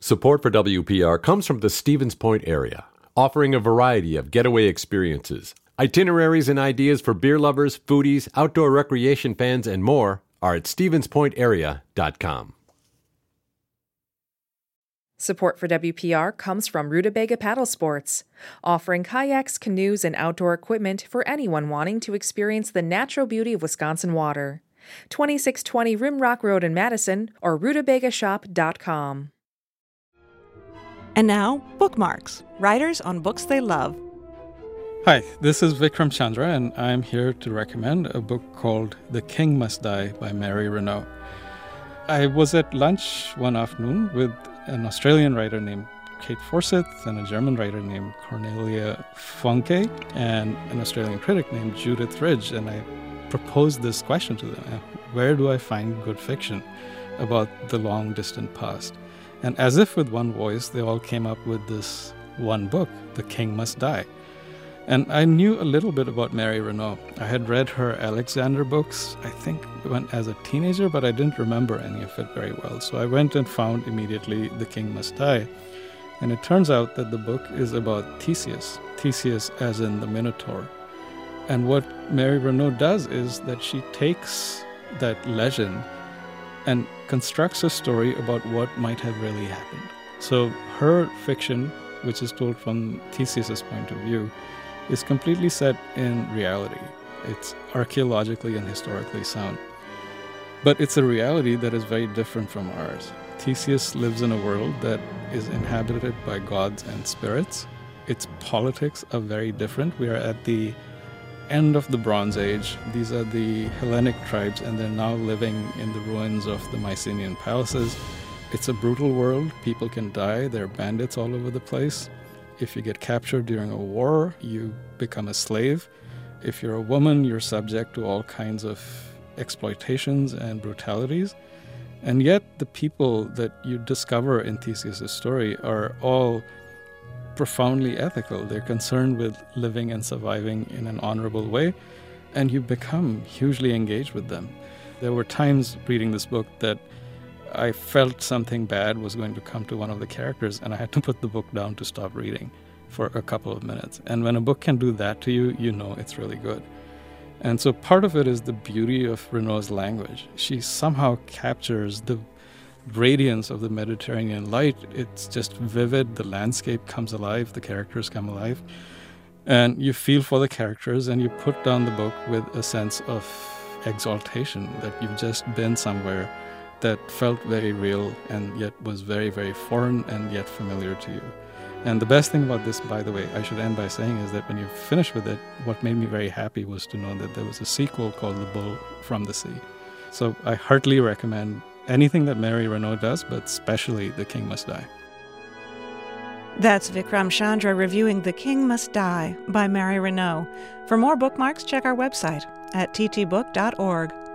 Support for WPR comes from the Stevens Point area, offering a variety of getaway experiences. Itineraries and ideas for beer lovers, foodies, outdoor recreation fans, and more are at stevenspointarea.com. Support for WPR comes from Rutabaga Paddle Sports, offering kayaks, canoes, and outdoor equipment for anyone wanting to experience the natural beauty of Wisconsin water. 2620 Rimrock Road in Madison or rutabagashop.com. And now, Bookmarks, writers on books they love. Hi, this is Vikram Chandra, and I'm here to recommend a book called The King Must Die by Mary Renault. I was at lunch one afternoon with an Australian writer named Kate Forsyth and a German writer named Cornelia Funke and an Australian critic named Judith Ridge, and I proposed this question to them: where do I find good fiction about the long distant past? And as if with one voice, they all came up with this one book, The King Must Die. And I knew a little bit about Mary Renault. I had read her Alexander books, I think, when as a teenager, but I didn't remember any of it very well. So I went and found immediately The King Must Die. And it turns out that the book is about Theseus as in the Minotaur. And what Mary Renault does is that she takes that legend and constructs a story about what might have really happened. So her fiction, which is told from Theseus's point of view, is completely set in reality. It's archaeologically and historically sound. But it's a reality that is very different from ours. Theseus lives in a world that is inhabited by gods and spirits. Its politics are very different. We are at the end of the Bronze Age. These are the Hellenic tribes, and they're now living in the ruins of the Mycenaean palaces. It's a brutal world. People can die. There are bandits all over the place. If you get captured during a war, you become a slave. If you're a woman, you're subject to all kinds of exploitations and brutalities. And yet the people that you discover in Theseus' story are all profoundly ethical. They're concerned with living and surviving in an honorable way, and you become hugely engaged with them. There were times reading this book that I felt something bad was going to come to one of the characters, and I had to put the book down to stop reading for a couple of minutes. And when a book can do that to you, you know it's really good. And so part of it is the beauty of Renault's language. She somehow captures the radiance of the Mediterranean light. It's just vivid. The landscape comes alive. The characters come alive. And you feel for the characters, and you put down the book with a sense of exaltation that you've just been somewhere that felt very real and yet was very, very foreign and yet familiar to you. And the best thing about this, by the way, I should end by saying, is that when you finish with it, what made me very happy was to know that there was a sequel called The Bull from the Sea. So I heartily recommend anything that Mary Renault does, but especially The King Must Die. That's Vikram Chandra reviewing The King Must Die by Mary Renault. For more bookmarks, check our website at ttbook.org.